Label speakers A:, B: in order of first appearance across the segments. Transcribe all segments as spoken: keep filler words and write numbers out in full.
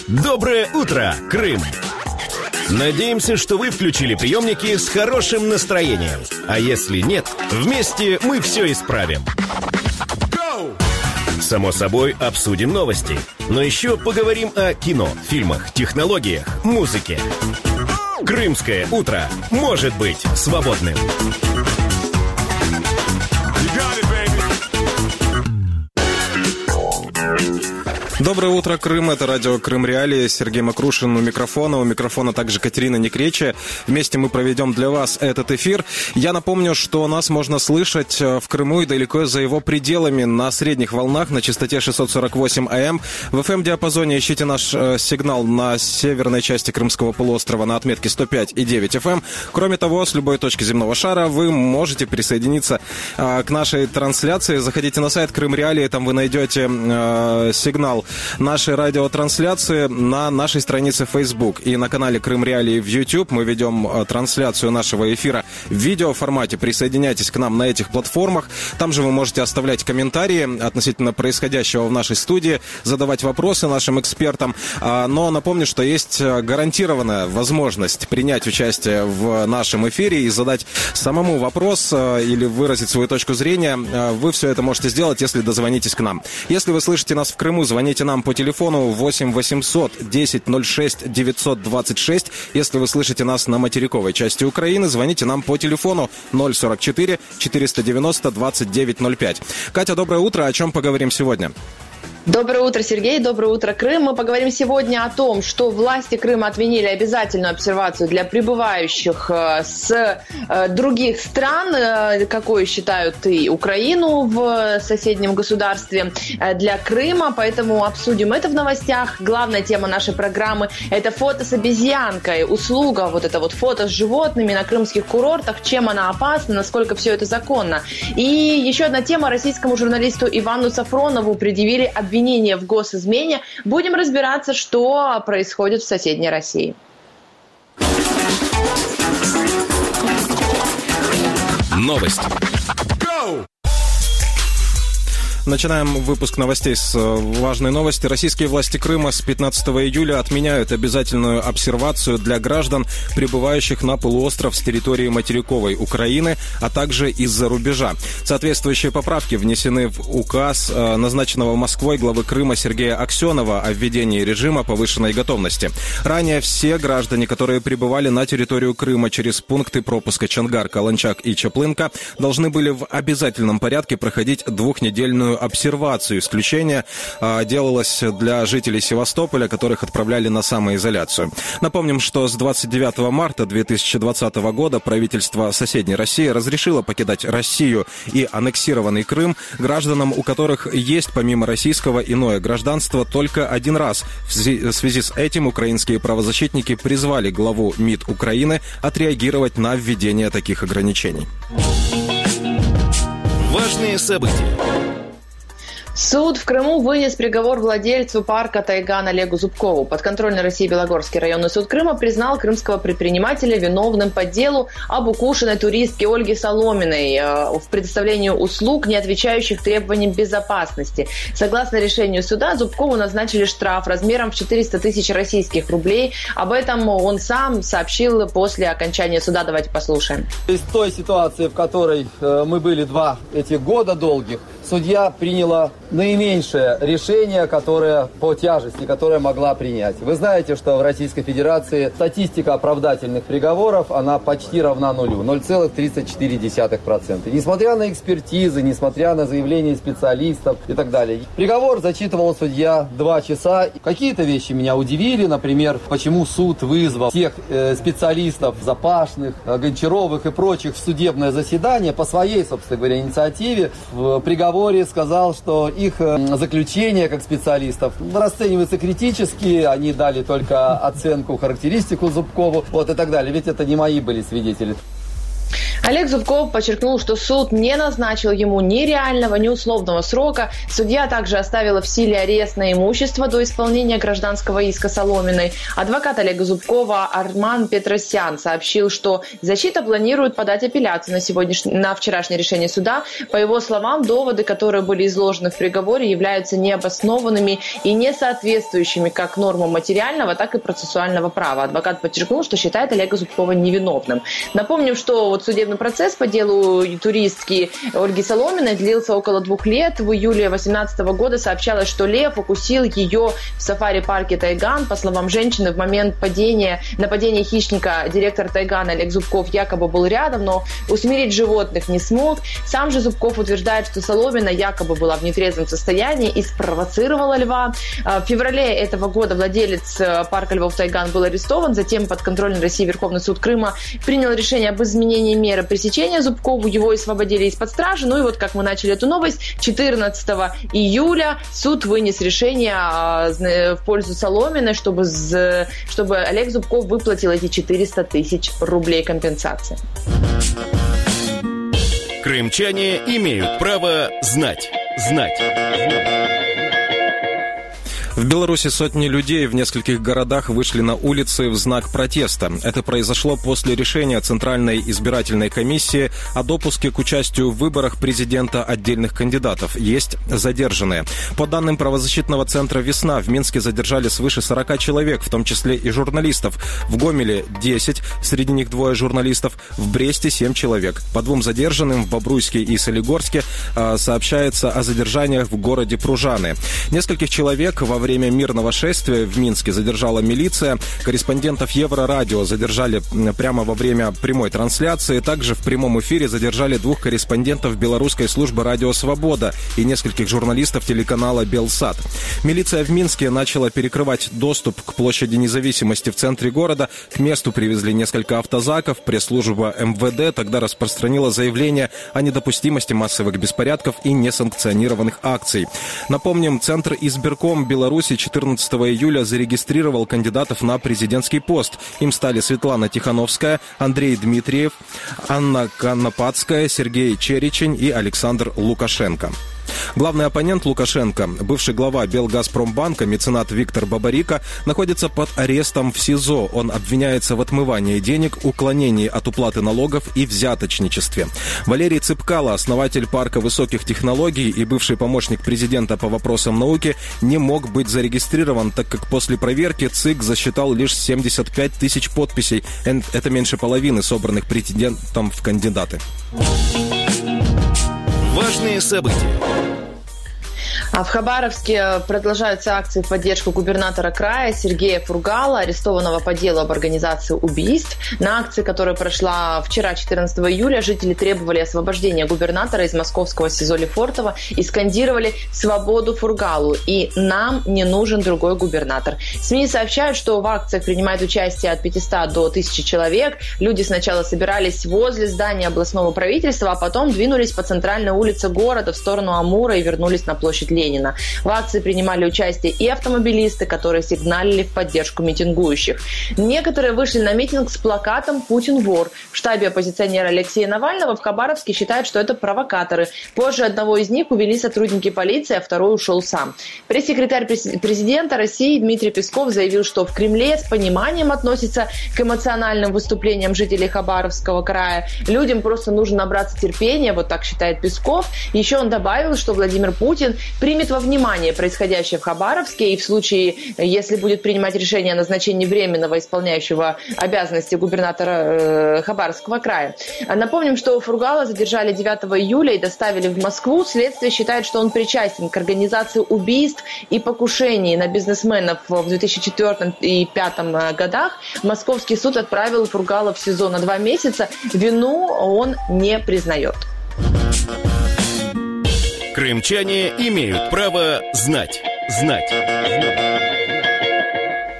A: Доброе утро, Крым! Надеемся, что вы включили приемники с хорошим настроением. А если нет, вместе мы все исправим. Само собой, обсудим новости. Но еще поговорим о кино, фильмах, технологиях, музыке. Крымское утро может быть свободным.
B: Доброе утро, Крым. Это радио Крым Реалии. Сергей Макрушин у микрофона. У микрофона также Катерина Некречия. Вместе мы проведем для вас этот эфир. Я напомню, что нас можно слышать в Крыму и далеко за его пределами на средних волнах на частоте шестьсот сорок восемь АМ. В эф эм-диапазоне ищите наш э, сигнал на северной части Крымского полуострова на отметке сто пять и девять эф эм. Кроме того, с любой точки земного шара вы можете присоединиться э, к нашей трансляции. Заходите на сайт Крым Реалии, там вы найдете э, сигнал нашей радиотрансляции на нашей странице Facebook и на канале Крым Реалии в YouTube. Мы ведем трансляцию нашего эфира в видеоформате. Присоединяйтесь к нам на этих платформах. Там же вы можете оставлять комментарии относительно происходящего в нашей студии, задавать вопросы нашим экспертам. Но напомню, что есть гарантированная возможность принять участие в нашем эфире и задать самому вопрос или выразить свою точку зрения. Вы все это можете сделать, если дозвонитесь к нам. Если вы слышите нас в Крыму, звоните нам по телефону восемь восемьсот десять ноль шесть девятьсот двадцать шесть. Если вы слышите нас на материковой части Украины, звоните нам по телефону ноль сорок четыре четыреста девяносто двадцать девять ноль пять. Катя, доброе утро. О чем поговорим сегодня?
C: Доброе утро, Сергей. Доброе утро, Крым. Мы поговорим сегодня о том, что власти Крыма отменили обязательную обсервацию для прибывающих с других стран, какой считают и Украину в соседнем государстве, для Крыма. Поэтому обсудим это в новостях. Главная тема нашей программы – это фото с обезьянкой, услуга, вот это вот фото с животными на крымских курортах, чем она опасна, насколько все это законно. И еще одна тема: российскому журналисту Ивану Сафронову предъявили обвинение обвинения в госизмене. Будем разбираться, что происходит в соседней России.
A: Новости.
B: Начинаем выпуск новостей с важной новости. Российские власти Крыма с пятнадцатого июля отменяют обязательную обсервацию для граждан, прибывающих на полуостров с территории материковой Украины, а также из-за рубежа. Соответствующие поправки внесены в указ назначенного Москвой главы Крыма Сергея Аксенова о введении режима повышенной готовности. Ранее все граждане, которые прибывали на территорию Крыма через пункты пропуска Чонгар, Каланчак и Чаплынка, должны были в обязательном порядке проходить двухнедельную обсервацию. Исключение а, делалось для жителей Севастополя, которых отправляли на самоизоляцию. Напомним, что с двадцать девятого марта две тысячи двадцатого года правительство соседней России разрешило покидать Россию и аннексированный Крым гражданам, у которых есть помимо российского иное гражданство, только один раз. В связи с этим украинские правозащитники призвали главу МИД Украины отреагировать на введение таких ограничений.
A: Важные события.
C: Суд в Крыму вынес приговор владельцу парка «Тайган» Олегу Зубкову. Подконтрольный России Белогорский районный суд Крыма признал крымского предпринимателя виновным по делу об укушенной туристке Ольге Соломиной в предоставлении услуг, не отвечающих требованиям безопасности. Согласно решению суда, Зубкову назначили штраф размером в четыреста тысяч российских рублей. Об этом он сам сообщил после окончания суда. Давайте послушаем.
D: Из той ситуации, в которой мы были два этих года долгих, судья приняла наименьшее решение, которое по тяжести, которое могла принять. Вы знаете, что в Российской Федерации статистика оправдательных приговоров, она почти равна нулю, ноль целых тридцать четыре десятых процента. Несмотря на экспертизы, несмотря на заявления специалистов и так далее. Приговор зачитывал судья два часа. Какие-то вещи меня удивили, например, почему суд вызвал всех э, специалистов, Запашных, э, Гончаровых и прочих в судебное заседание по своей, собственно говоря, инициативе. В приговоре сказал, что их заключение как специалистов расценивается критически, они дали только оценку, характеристику Зубкову, вот и так далее. Ведь это не мои были свидетели.
C: Олег Зубков подчеркнул, что суд не назначил ему ни реального, ни условного срока. Судья также оставила в силе арест на имущество до исполнения гражданского иска Соломиной. Адвокат Олега Зубкова Арман Петросян сообщил, что защита планирует подать апелляцию на, сегодняшний, на вчерашнее решение суда. По его словам, доводы, которые были изложены в приговоре, являются необоснованными и не соответствующими как нормам материального, так и процессуального права. Адвокат подчеркнул, что считает Олега Зубкова невиновным. Напомним, что вот судебный процесс по делу туристки Ольги Соломиной длился около двух лет. В июле две тысячи восемнадцатого года сообщалось, что лев укусил ее в сафари-парке Тайган. По словам женщины, в момент падения, нападения хищника директор Тайгана Олег Зубков якобы был рядом, но усмирить животных не смог. Сам же Зубков утверждает, что Соломина якобы была в нетрезвом состоянии и спровоцировала льва. В феврале этого года владелец парка львов Тайган был арестован. Затем подконтрольный России Верховный суд Крыма принял решение об изменении меры пресечения Зубкову, его освободили из-под стражи. Ну и вот, как мы начали эту новость, четырнадцатого июля суд вынес решение в пользу Соломиной, чтобы, чтобы Олег Зубков выплатил эти четыреста тысяч рублей компенсации.
A: Крымчане имеют право знать. Знать.
B: В Беларуси сотни людей в нескольких городах вышли на улицы в знак протеста. Это произошло после решения Центральной избирательной комиссии о допуске к участию в выборах президента отдельных кандидатов. Есть задержанные. По данным правозащитного центра «Весна», в Минске задержали свыше сорока человек, в том числе и журналистов. В Гомеле десять, среди них двое журналистов. В Бресте семь человек. По двум задержанным в Бобруйске и Солигорске э, сообщается о задержаниях в городе Пружаны. Нескольких человек во Во время мирного шествия в Минске задержала милиция. Корреспондентов Еврорадио задержали прямо во время прямой трансляции. Также в прямом эфире задержали двух корреспондентов белорусской службы «Радио Свобода» и нескольких журналистов телеканала «Белсат». Милиция в Минске начала перекрывать доступ к площади Независимости в центре города. К месту привезли несколько автозаков. Пресс-служба эм вэ дэ тогда распространила заявление о недопустимости массовых беспорядков и несанкционированных акций. Напомним, Центр избирком Беларуси четырнадцатого июля зарегистрировал кандидатов на президентский пост. Им стали Светлана Тихановская, Андрей Дмитриев, Анна Конопадская, Сергей Черечень и Александр Лукашенко. Главный оппонент Лукашенко, бывший глава Белгазпромбанка, меценат Виктор Бабарико, находится под арестом в СИЗО. Он обвиняется в отмывании денег, уклонении от уплаты налогов и взяточничестве. Валерий Цыпкало, основатель парка высоких технологий и бывший помощник президента по вопросам науки, не мог быть зарегистрирован, так как после проверки ЦИК засчитал лишь семьдесят пять тысяч подписей. Это меньше половины собранных претендентом в кандидаты.
A: Важные события.
C: А в Хабаровске продолжаются акции в поддержку губернатора края Сергея Фургала, арестованного по делу об организации убийств. На акции, которая прошла вчера, четырнадцатого июля, жители требовали освобождения губернатора из московского СИЗО Лефортово и скандировали «Свободу Фургалу» и «Нам не нужен другой губернатор». СМИ сообщают, что в акциях принимает участие от пятисот до тысячи человек. Люди сначала собирались возле здания областного правительства, а потом двинулись по центральной улице города в сторону Амура и вернулись на площадь Ленина. В акции принимали участие и автомобилисты, которые сигналили в поддержку митингующих. Некоторые вышли на митинг с плакатом «Путин вор». В штабе оппозиционера Алексея Навального в Хабаровске считают, что это провокаторы. Позже одного из них увели сотрудники полиции, а второй ушел сам. Пресс-секретарь президента России Дмитрий Песков заявил, что в Кремле с пониманием относятся к эмоциональным выступлениям жителей Хабаровского края. Людям просто нужно набраться терпения, вот так считает Песков. Еще он добавил, что Владимир Путин примет во внимание происходящее в Хабаровске и в случае, если будет принимать решение о назначении временного исполняющего обязанности губернатора э, Хабаровского края. Напомним, что Фургала задержали девятого июля и доставили в Москву. Следствие считает, что он причастен к организации убийств и покушений на бизнесменов в две тысячи четвёртом и две тысячи пятом годах. Московский суд отправил Фургала в СИЗО на два месяца. Вину он не признает.
A: Крымчане имеют право знать. Знать.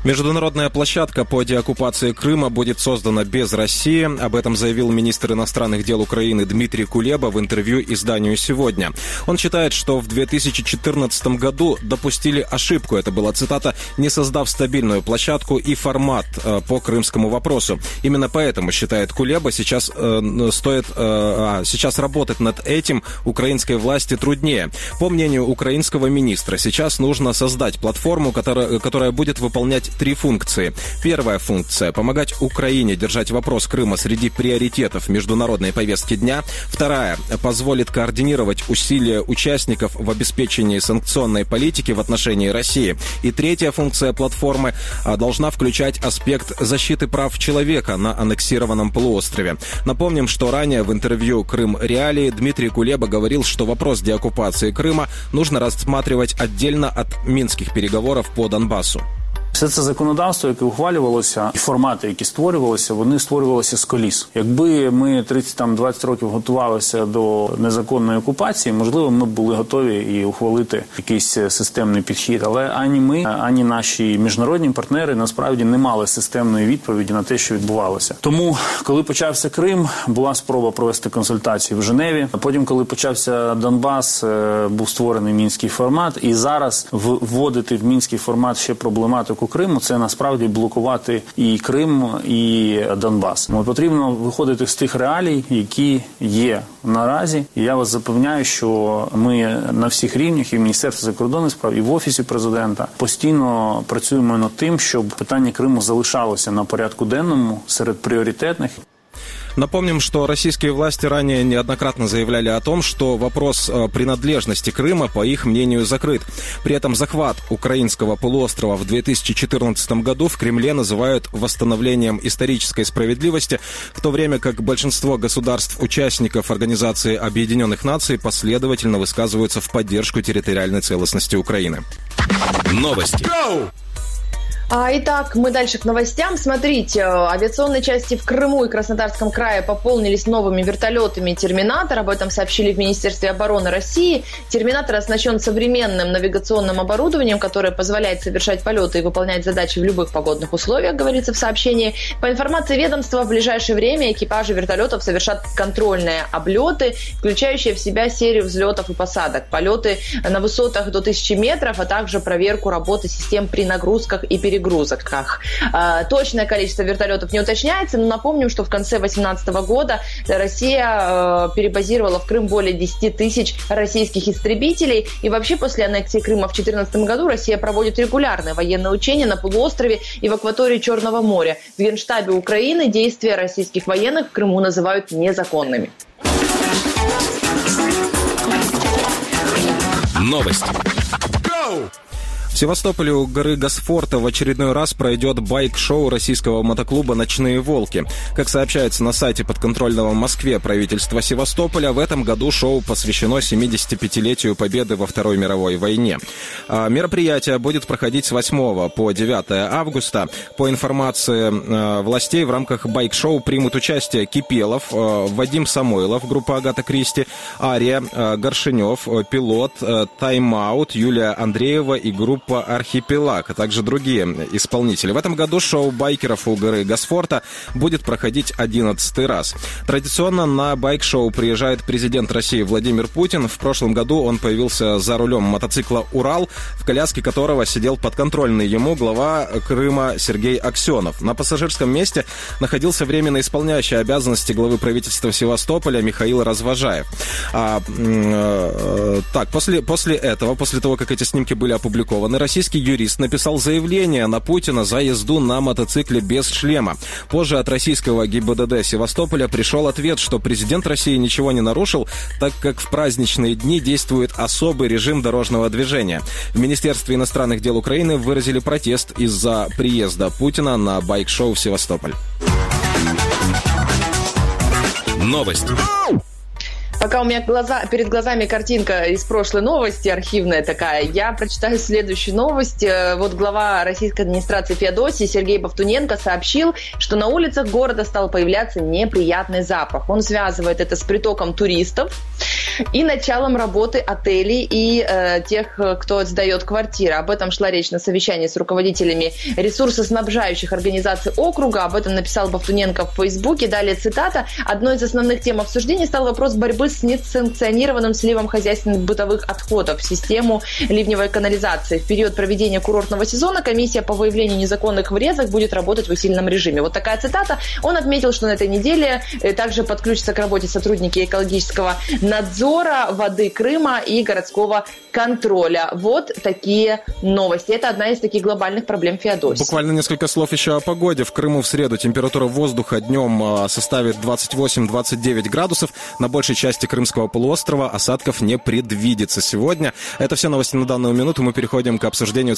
B: Международная площадка по деоккупации Крыма будет создана без России. Об этом заявил министр иностранных дел Украины Дмитрий Кулеба в интервью изданию «Сегодня». Он считает, что в две тысячи четырнадцатом году допустили ошибку. Это была цитата: «не создав стабильную площадку и формат э, по крымскому вопросу». Именно поэтому, считает Кулеба, сейчас э, стоит э, сейчас работать над этим украинской власти труднее. По мнению украинского министра, сейчас нужно создать платформу, которая, которая будет выполнять три функции. Первая функция – помогать Украине держать вопрос Крыма среди приоритетов международной повестки дня. Вторая – позволит координировать усилия участников в обеспечении санкционной политики в отношении России. И третья функция платформы должна включать аспект защиты прав человека на аннексированном полуострове. Напомним, что ранее в интервью «Крым Реалии» Дмитрий Кулеба говорил, что вопрос деоккупации Крыма нужно рассматривать отдельно от минских переговоров по Донбасу.
E: Все це законодавство, яке ухвалювалося, і формати, які створювалися, вони створювалися з коліс. Якби ми тридцять-двадцять років готувалися до незаконної окупації, можливо, ми б були готові і ухвалити якийсь системний підхід. Але ані ми, ані наші міжнародні партнери насправді не мали системної відповіді на те, що відбувалося. Тому, коли почався Крим, була спроба провести консультації в Женеві. А потім, коли почався Донбас, був створений мінський формат. І зараз вводити в мінський формат ще проблематику Криму – це насправді блокувати і Крим, і Донбас. Тому потрібно виходити з тих реалій, які є наразі. І я вас запевняю, що ми на всіх рівнях, і в Міністерстві закордонних справ, і в Офісі Президента постійно працюємо над тим, щоб питання Криму залишалося на порядку денному серед пріоритетних.
B: Напомним, что российские власти ранее неоднократно заявляли о том, что вопрос принадлежности Крыма, по их мнению, закрыт. При этом захват украинского полуострова в две тысячи четырнадцатом году в Кремле называют восстановлением исторической справедливости, в то время как большинство государств-участников Организации Объединенных Наций последовательно высказываются в поддержку территориальной целостности Украины.
A: Новости.
C: А, итак, мы дальше к новостям. Смотрите, авиационные части в Крыму и Краснодарском крае пополнились новыми вертолетами «Терминатор». Об этом сообщили в Министерстве обороны России. «Терминатор» оснащен современным навигационным оборудованием, которое позволяет совершать полеты и выполнять задачи в любых погодных условиях, говорится в сообщении. По информации ведомства, в ближайшее время экипажи вертолетов совершат контрольные облеты, включающие в себя серию взлетов и посадок, полеты на высотах до тысячи метров, а также проверку работы систем при нагрузках и перегрузках. перегрузках. Точное количество вертолетов не уточняется, но напомним, что в конце две тысячи восемнадцатого года Россия перебазировала в Крым более десять тысяч российских истребителей. И вообще после аннексии Крыма в две тысячи четырнадцатом году Россия проводит регулярные военные учения на полуострове и в акватории Черного моря. В Генштабе Украины действия российских военных в Крыму называют незаконными.
A: Новости.
B: В Севастополе у горы Госфорта в очередной раз пройдет байк-шоу российского мотоклуба «Ночные волки». Как сообщается на сайте подконтрольного Москве правительства Севастополя, в этом году шоу посвящено семидесятипятилетию победы во Второй мировой войне. Мероприятие будет проходить с восьмого по девятое августа. По информации властей, в рамках байк-шоу примут участие Кипелов, Вадим Самойлов, группа «Агата Кристи», Ария, Горшенев, Пилот, Тайм-аут, Юлия Андреева и группа «Архипелаг», а также другие исполнители. В этом году шоу байкеров у горы Госфорта будет проходить одиннадцатый раз. Традиционно на байк-шоу приезжает президент России Владимир Путин. В прошлом году он появился за рулем мотоцикла «Урал», в коляске которого сидел подконтрольный ему глава Крыма Сергей Аксенов. На пассажирском месте находился временно исполняющий обязанности главы правительства Севастополя Михаил Развожаев. А, э, так, после, после этого, после того, как эти снимки были опубликованы, российский юрист написал заявление на Путина за езду на мотоцикле без шлема. Позже от российского ГИБДД Севастополя пришел ответ, что президент России ничего не нарушил, так как в праздничные дни действует особый режим дорожного движения. В Министерстве иностранных дел Украины выразили протест из-за приезда Путина на байк-шоу в Севастополь.
A: Новости.
C: Пока у меня глаза, перед глазами картинка из прошлой новости, архивная такая, я прочитаю следующую новость. Вот глава российской администрации Феодосии Сергей Бовтуненко сообщил, что на улицах города стал появляться неприятный запах. Он связывает это с притоком туристов. и началом работы отелей и э, тех, кто сдает квартиры. Об этом шла речь на совещании с руководителями ресурсоснабжающих организаций округа. Об этом написал Бахтуненко в Фейсбуке. Далее цитата. Одной из основных тем обсуждения стал вопрос борьбы с несанкционированным сливом хозяйственных бытовых отходов в систему ливневой канализации. В период проведения курортного сезона комиссия по выявлению незаконных врезок будет работать в усиленном режиме. Вот такая цитата. Он отметил, что на этой неделе также подключатся к работе сотрудники экологического надзора воды Крыма и городского контроля. Вот такие новости. Это одна из таких глобальных проблем Феодосии.
B: Буквально несколько слов еще о погоде. В Крыму в среду температура воздуха днем составит двадцать восемь - двадцать девять градусов. На большей части Крымского полуострова осадков не предвидится сегодня. Это все новости на данную минуту. Мы переходим к обсуждению